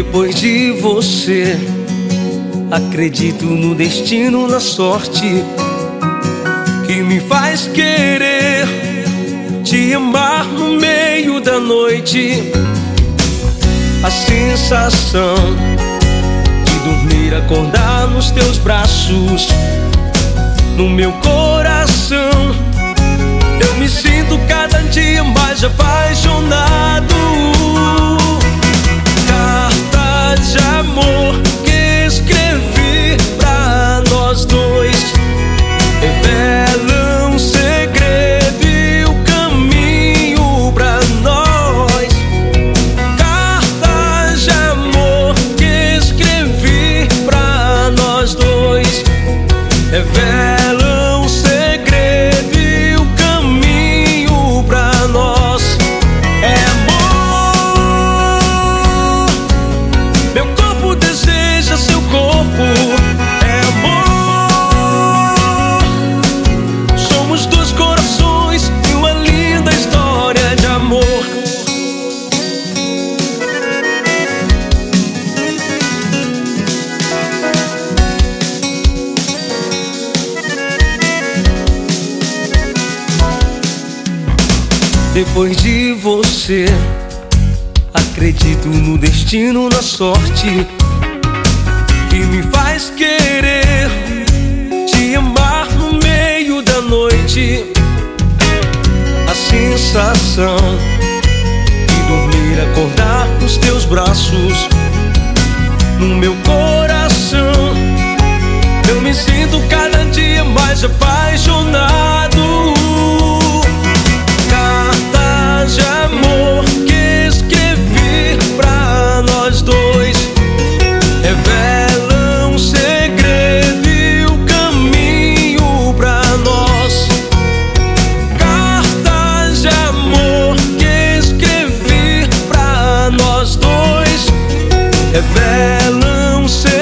Depois de você, acredito no destino, na sorte que me faz querer te amar no meio da noite. A sensação de dormir, acordar nos teus braços, no meu coração. Eu me sinto cada dia mais apaixonado. Cartas de amor que escrevi pra nós dois revelam um segredo e o caminho pra nós. Cartas de amor que escrevi pra nós dois revelam um segredo e o caminho pra nós. É amor, meu corpo deseja seu corpo. É amor, somos dois corações e uma linda história de amor. Depois de você, acredito no destino, na sorte que me faz querer te amar no meio da noite. A sensação de dormir, acordar nos teus braços, no meu coração. Eu me sinto cada dia mais apaixonado. Cartas de amor que escrevi pra nós dois revelam um segredo e o caminho pra nós. Cartas de amor que escrevi pra nós dois revelam um segredo